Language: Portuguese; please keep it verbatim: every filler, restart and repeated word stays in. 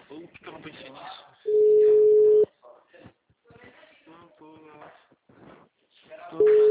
Puta, eu não pensei nisso. Não, pô, não.